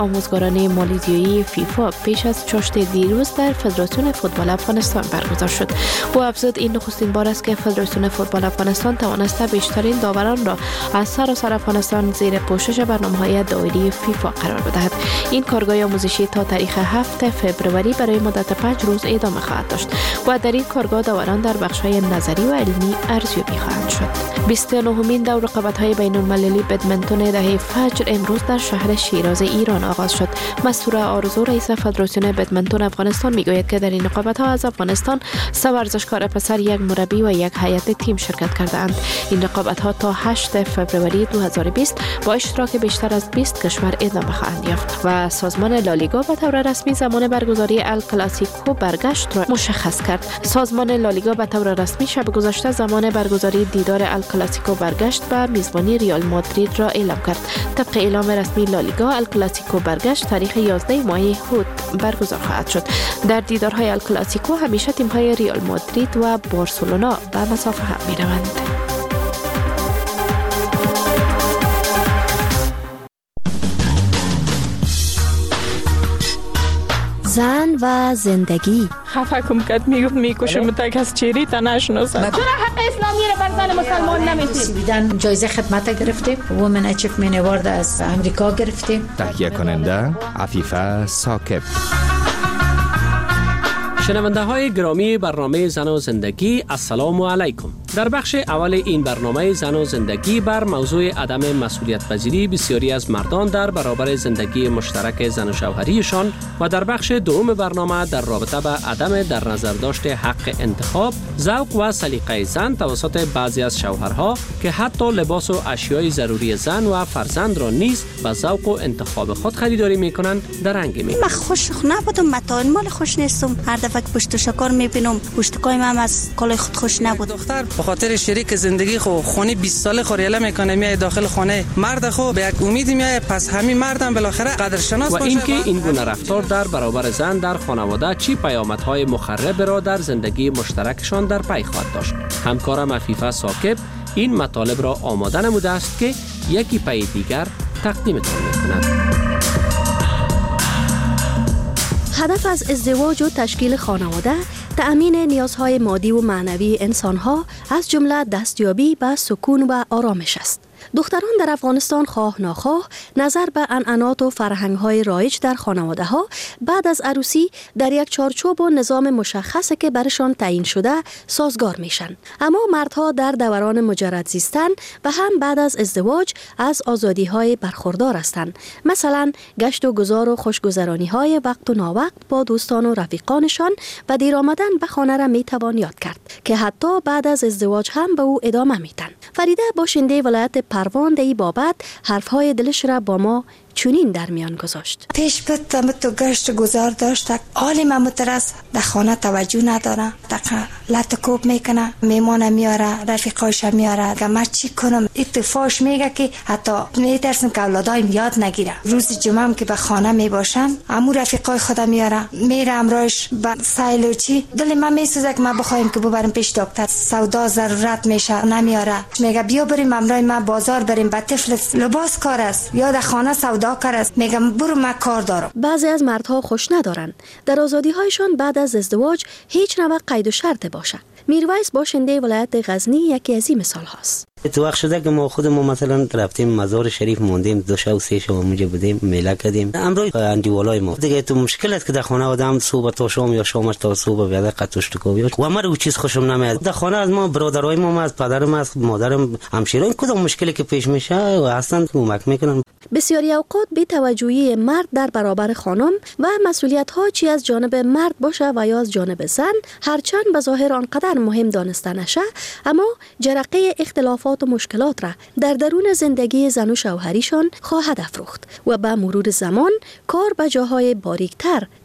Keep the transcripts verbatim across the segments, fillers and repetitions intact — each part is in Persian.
آموزگارانه مالیزیایی فیفا پیش از چاشت دیروز در فدراسیون فوتبال افغانستان برگزار شد. با افزود این نخستین بار است که فدراسیون فوتبال افغانستان توانسته بیشترین داوران را از سراسر افغانستان زیر پوشش برنامه‌های دایره فیفا قرار بدهد. این کارگاه آموزشی تا تاریخ هفتم فوریه برای مدت پنج روز ادامه خواهد داشت و در این کارگاه داوران در بخش‌های نظری و علمی ارزیابی خواهند شد. بیست و نهمین دور رقابت‌های بین‌المللی بدمنتون دهه فجر امروز در شهر شیراز ایران آغاز شد. مسرور آرزو رئیس فدراسیون بدمنتون افغانستان میگوید که در این رقابت‌ها از افغانستان سه ورزشکار پسر، یک مربی و یک هیئت تیم شرکت کرده‌اند. این رقابت‌ها تا هشتم فوریه دو هزار و بیست با اشتراک بیشتر از بیست کشور ادامه خواهند یافت و سازمان لالیگا به طور رسمی زمان برگزاری الکلاسیکو برگشت را مشخص کرد. سازمان لالیگا به طور رسمی شب گذشته زمان برگزاری دیدار الکلاسیکو برگشت به میزبانی ریال مادرید را اعلام کرد. طبق اعلام رسمی لالیگا، الکلاسیکو برگشت تاریخ یازده ماه هوت برگزار خواهد شد. در دیدارهای الکلاسیکو همیشه تیم‌های ریال مادرید و بارسلونا به مسافه هم می‌روند. زن و زندگی. خفه کم کد میگفت میکشم تا کس چیری تا نشناسم. چرا حق اسلامی را بر زن مسلمان نمیدید؟ جایزه خدمت گرفتیم، وومن اچیومنت اوارد از امریکا گرفتیم. تهیه کننده عفیفه ثاقب. شنونده های گرامی برنامه زن و زندگی، السلام علیکم. در بخش اول این برنامه زن و زندگی بر موضوع عدم مسئولیت پذیری بسیاری از مردان در برابر زندگی مشترک زن و شوهریشان و در بخش دوم برنامه در رابطه به عدم در نظر داشت حق انتخاب، ذوق و سلیقه زن توسط بعضی از شوهرها که حتی لباس و اشیای ضروری زن و فرزند را نیز به ذوق و انتخاب خود خریداری میکنند در رنگ می. من خوش نبودم، متان مال خوش نیستم. هر دفعه پشت شکار میبینم پشتکای من از کالای خود خوش نبود. دختر به خاطر شریک زندگی خو خونی بیست ساله خوریله میکنه، میای داخل خانه مرد خو به یک امید میای، پس همین مردم بالاخره قدر شناس باشه. و اینکه این گونه رفتار در برابر زن در خانواده چی پیامدهای مخرب را در زندگی مشترکشان در پی خواهد داشت. همکارم عفیفه ثاقب این مطالب را آماده نموده است که یکی پی دیگر تقدیمتان میکند. هدف از ازدواج و تشکیل خانواده تأمین نیازهای مادی و معنوی انسانها از جمله دستیابی به سکون و آرامش است. دختران در افغانستان خواه ناخواه نظر به عنعنات و فرهنگ‌های رایج در خانواده‌ها بعد از عروسی در یک چارچوب و نظام مشخصی که برشان تعیین شده سازگار میشن. اما مردها در دوران مجرد زیستن و هم بعد از ازدواج از آزادی‌های برخوردار هستند. مثلا گشت و گذار و خوشگذرانی‌های وقت و ناوقت با دوستان و رفیقانشان و دیر آمدن به خانه را میتوان یاد کرد که حتی بعد از ازدواج هم به او ادامه میدن. فریده باشنده ولایت پروان در این بابت حرفهای دلش را با ما چونین در میان گذاشت. پیش بتم تو گشت گذار داشت، حالی من مترس در خانه توجه نداره، دقیقا لطکوب میکنه، میمانه میاره، رفیقایش میاره که من چی کنم. اتفاقش میگه که حتی میترسم که اولادایم یاد نگیره. روز جمعه هم که به خانه میباشم امو رفیقای خودم میاره، میره امرایش به سایل و چی، دل من میسوزه که من بخوایم که ببرم پیش دکتر، سودا ضرورت میشه نمیاره. میگه بیا بریم امرای من بازار بریم، به طفل لباس کار است یا در خانه سودا کار است. میگم برو من کار دارم. بعضی از مردها خوش ندارن در آزادی هایشان بعد از ازدواج هیچ نوع قید و شرط باشه. میرویس باشنده ولایت غزنی یکی از این مثال هاست. تو وقت شده که ما خودمون مثلا رفتیم مزار شریف موندیم، دو شب و سه شب اونجا بودیم، میله کردیم. امروز اندیوالای ما دیگه تو مشکل است که در خانه آدم صبح تا شام یا شام تا صبح بیاد قطوش تو بیاد و من رو چیز خوشم نمیاد. در خانه از ما برادرای ما، از پدرم، از مادرم، همشیران کدام مشکلی که پیش میشه و اصلا کمک میکنن. بسیاری اوقات بی توجهی مرد در برابر خانم و مسئولیت ها چی از جانب مرد باشه و یا از جانب زن، هرچند به ظاهر آنقدر مهم دانسته نشه، اما جرقه اختلافات و مشکلات را در درون زندگی زن و شوهریشان خواهد افروخت و به مرور زمان کار به جاهای باریکتر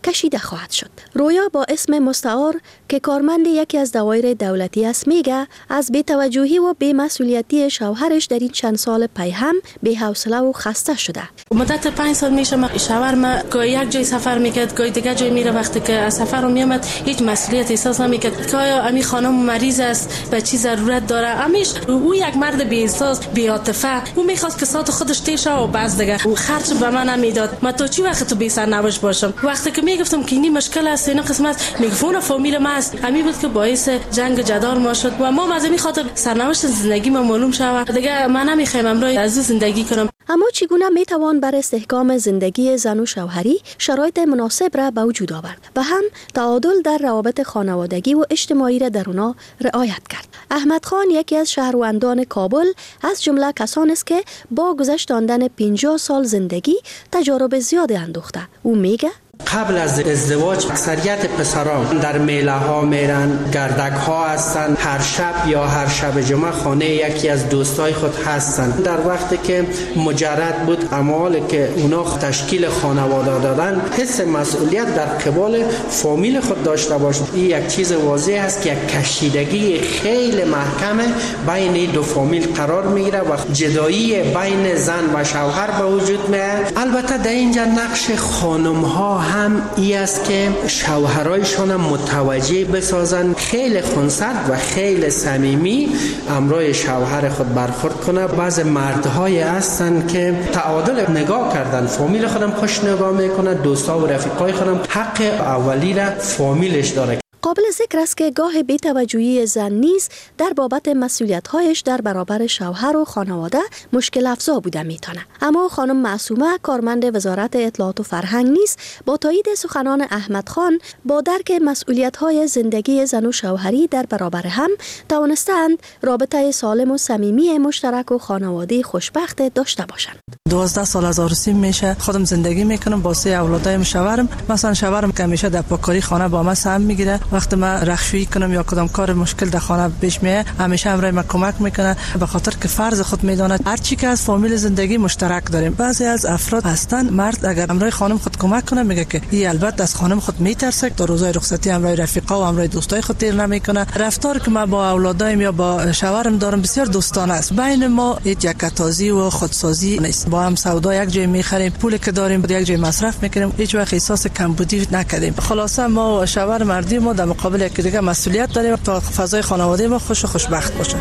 کشیده خواهد شد. رویا با اسم مستعار که کارمند یکی از دوایر دولتی است میگه از بی‌توجهی و بی‌مسئولیتی شوهرش در این چند سال پی هم بی‌حوصله و خسته شده. مدت پنج سال میشه شوهرم گاهی یک جای سفر میکرد، گاهی دیگه جای میره. وقتی که از سفر رو میامد هیچ مسئولیت احساس نمیکرد که آیا امی خانم مریض است، به چی ضرورت داره. امیش او یک مرد بی احساس، بی عاطفه، او میخواست که ساعت خودش تیر شه و بس دیگه او خرج به من نمیداد. من تو چی وقت تو بی سرنوشت باشم؟ وقتی که میگفتم که این مشکل است، اینا قسمت میگفونه فامیل ما است، امی بود که باعث جنگ جدال ما شد و ما از این خاطر سرنوشت زندگی ما معلوم شود دیگه. من نمیخوام امروز از زندگی کنم. اما چگونه میتوان بر استحکام زندگی زن و شوهری شرایط مناسب را به وجود آورد و هم تعادل در روابط خانوادگی و اجتماعی را در اونا رعایت کرد؟ احمد خان یکی از شهروندان کابل از جمله کسانی است که با گذشتاندن پنجاه سال زندگی تجارب زیاد اندوخته. او میگه قبل از ازدواج اکثریت پسران در میله ها میرن، گردک ها هستن، هر شب یا هر شب جمعه خانه یکی از دوستای خود هستن. در وقتی که مجرد بود اعمالی که اونا تشکیل خانواده دادن، حس مسئولیت در قبال فامیل خود داشته باشد. این یک چیز واضح است که یک کشیدگی خیلی محکمه بین دو فامیل قرار میگیره و جدایی بین زن و شوهر به وجود میاد. البته در اینجا نقش خانم ها هم ای است که شوهرایشان متوجه بسازن، خیلی خونسرد و خیلی صمیمی امروی شوهر خود برخورد کنه. بعض مردهای هستن که تعادل نگاه کردن، فامیل خودم خوش نگاه میکنه، دوستا و رفیقای خودم حق اولی را فامیلش داره. قابل ذکر است که گاه بی‌توجهی زن نیز در بابت مسئولیت‌هایش در برابر شوهر و خانواده مشکل افزا بوده میتونه. اما خانم معصومه کارمند وزارت اطلاعات و فرهنگ نیز با تایید سخنان احمد خان با درک مسئولیت‌های زندگی زن و شوهری در برابر هم توانستند رابطه سالم و صمیمی مشترک و خانواده خوشبخت داشته باشند. دوازده سال از عروسی میشه خودم زندگی میکنم با سه اولادایم. شوهرم مثلا شوهرم که همیشه در پاکاری خانه با من سهم میگیره. وقتی من رخشویی کنم یا کدام کار مشکل در خانه پیش میاد همیشه همراه من کمک میکنه، به خاطر که فرض خود میداند هر چی که از فامیل زندگی مشترک داریم. بعضی از افراد هستن مرد اگر همراه خانم خود کمک کنه میگه که این البته از خانم خود میترسه، در روزهای رخصتی همراه رفیقا و همراه دوستای خود تیر نمیکنه. رفتار که ما با اولادایم یا با شوهرم دارم بسیار دوستانه است. بین ما هیچ یکتازی و خودسازی نیست. با هم سودا یک جای میخریم، پولی که داریم یک جای مصرف میکنیم، هیچ وقت احساس کمبودی نکردیم. خلاصه ما و شوهر مردی ما در مقابل یکی دیگه مسئولیت داریم تا فضای خانواده ما خوش و خوشبخت باشه.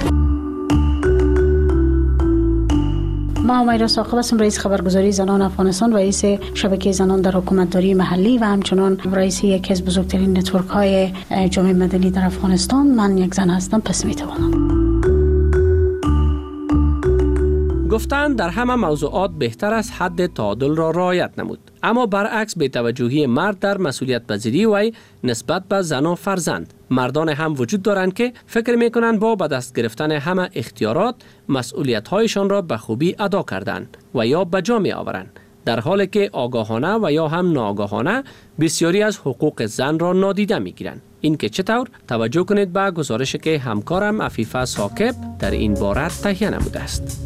ما همیرا ثاقب هستم، رئیس خبرگزاری زنان افغانستان و رئیس شبکه زنان در حکومتداری محلی و همچنان رئیس یکی از بزرگترین نتورک های جامعه مدنی در افغانستان. من یک زن هستم، پس میتوانم گفتند در همه موضوعات بهتر است حد تعادل را رعایت نمود. اما برعکس بی‌توجهی مرد در مسئولیت پذیری وی نسبت به زن و فرزند. مردان هم وجود دارند که فکر میکنند با به دست گرفتن همه اختیارات مسئولیت هایشان را به خوبی ادا کردند و یا به جا می آورند، در حالی که آگاهانه و یا هم ناآگاهانه بسیاری از حقوق زن را نادیده می گیرند. این که چطور؟ توجه کنید به گزارشی که همکارم عفیفه ثاقب در این باره تهیه نموده است.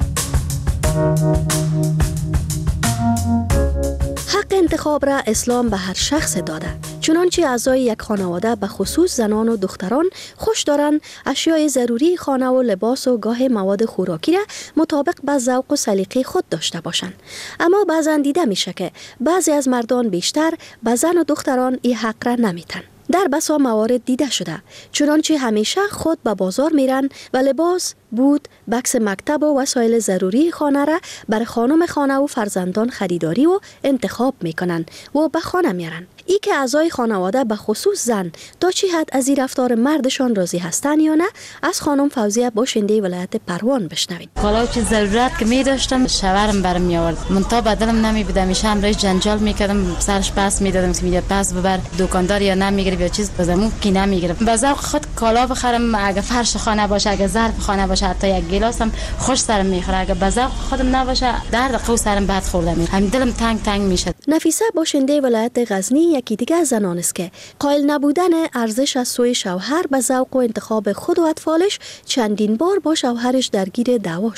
حق انتخاب را اسلام به هر شخص داده. چنانچه اعضای یک خانواده به خصوص زنان و دختران خوش دارند اشیای ضروری خانه و لباس و گاه مواد خوراکی را مطابق به ذوق و سلیقه خود داشته باشند. اما بعضا دیده میشه که بعضی از مردان بیشتر به زن و دختران این حق را نمیتن. در بسا موارد دیده شده، چنانچه همیشه خود به بازار میرن و لباس، بود، بکس مکتب و وسایل ضروری خانه را بر خانم خانه و فرزندان خریداری و انتخاب میکنن و به خانه میارن. ای که اعضای خانواده به خصوص زن تا چی حد از این رفتار مردشان راضی هستن یا نه، از خانم فوزیه باشنده ولایت پروان بشنوید. حالا چه ضرورت که می داشتم شوهرم برام می آورد، منتها بدلم نمی بودم، میشه همراهش جنجال میکردم، سرش پس میدادم که میگه پس ببر دکاندار یا نمیگیره یا چیز بزنم کی نمیگیره. به ذوق خود کالا بخرم، اگه فرش خانه باشه، اگه ظرف خانه باشه، حتی یک گیلاس هم خوش سرم میخوره. اگه به ذوق خودم نباشه درد قو سرم بد خورده می، همین دلم تنگ تنگ میشه. نفیسه باشنده ولایت غزنی یکی دیگه از زنان است که قائل نبودن ارزش از سوی شوهر به ذوق و انتخاب خود و اطفالش چندین بار با شوهرش درگیر دعوا شده.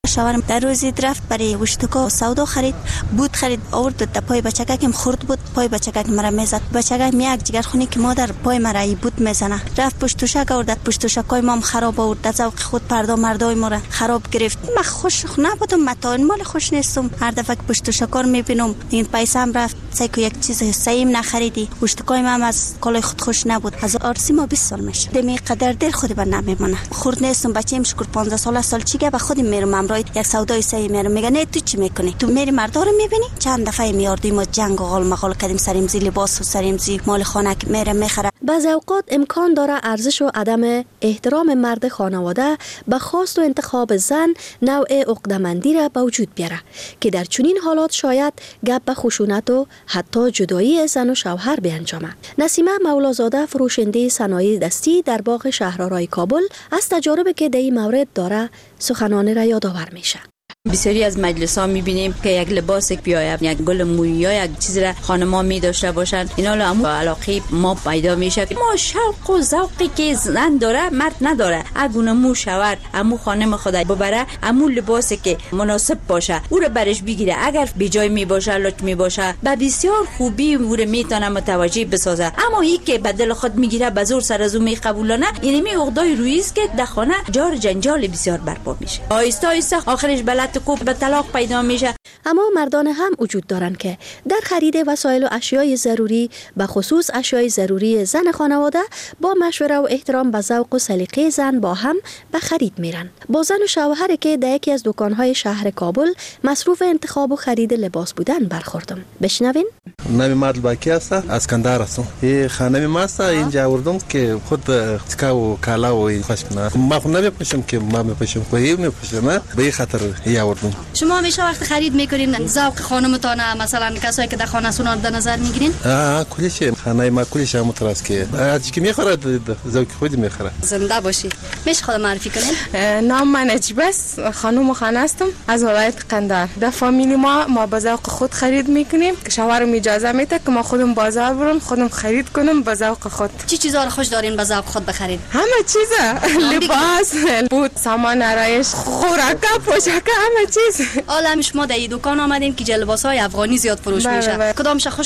شوهرم در روزی رفت برای وشتکا سودا خرید، بود خرید، آورد تا پای بچگکم خورد بود، پای بچگک مرا میزد. بچگک میاد جگر خونی که مادر پای مرا بود میزنه. رفت پشت توشک آورد، پشت توشکای مام خراب آورد، ذوق خود پردا مردای ما را خراب گرفت. من خوش نبودم، متان مال خوش نیستم. هر دفعه که پشت توشکار میبینم این پیسام رفت، سیکو یک چیز سیم نخریدی. وشتکای مام از کالای خود خوش نبود. از آرسی ما بیست سال میشه. دمی قدر دل خودی بر نمیمونه. خورد نیستم، بچه‌ام شکر پانزده ساله سال چیگه به خودم میرم امروز یک سودای سعی میرم. میگه نه تو چی میکنی؟ تو میری مردا رو میبینی؟ چند دفعه میاردیم و جنگ و غال مغال کردیم، سریم زی لباس و سریم زی مال خانه میره میخره. بعضی اوقات امکان داره ارزش و عدم احترام مرد خانواده به خواست و انتخاب زن نوع عقده‌مندی را به وجود بیاره که در چنین حالات شاید گپ به خشونت و حتی جدایی زن و شوهر بیانجامه. نسیمه مولازاده، فروشنده صنایع دستی در باغ شهرآرای کابل، از تجاربی که در این مورد داره سخنانی را یادآور میشه. بسیاری از مجلس ها میبینیم که یک لباس بیاید، یک گل مویی یا یک چیز را خانم‌ها می داشته باشند. اینا هم علاقه ما پیدا میشه. ما شوق و ذوقی که زن داره مرد نداره. اگه مو شوهر امو خانم خود ببره، امو لباسی که مناسب باشه او را برش بگیره، اگر بی جای می باشه لط می باشه به بسیار خوبی او را میتونه متوجه بسازه. اما این که به دل خود میگیره به زور سر از او میقبولانه، اینمی عقدای رویی است که در خانه جار جنجال بسیار برپا میشه. آیسته آیسته آخرش بلد کوب به طلاق پیدا میشه. اما مردان هم وجود دارند که در خرید وسایل و اشیای ضروری، به خصوص اشیای ضروری زن خانواده، با مشوره و احترام به ذوق و سلیقه زن با هم به خرید میرن. با زن و شوهری که در یکی از دکانهای شهر کابل مصروف انتخاب و خرید لباس بودن برخوردم. بشنوین. نام مرد باکی است، از کندهار هستم. این خانم ما است، اینجا آوردم که خود تکا و کالا و این خوش کنه. ما خود نمیپوشم که ما میپوشم، خودی میپوشم. به این خاطر آوردم. شما همیشه وقت خرید میکنین ذوق خانمتان، مثلا کسایی که در خانه سونار در نظر میگیرین؟ آه کلیش خانه ما کلیش هم متراست که هرچی که میخوره ذوق خودی میخوره. زنده باشی. میشه خود معرفی کنین؟ نام من نجیبه است، خانم خانه هستم از ولایت قندهار. در فامیلی ما ما با ذوق خود خرید میکنیم. شوهرم اجازه میده که ما خودم بازار برم، خودم خرید کنم با ذوق خود. چی چیزا رو خوش دارین با ذوق خود بخرید؟ همه چیزا، لباس، بود، سامان آرایش، خوراک، پوشاک، همه چیز. حالا شما در این دکان آمدین که لباس‌های افغانی زیاد فروش میشه. کدامش خوش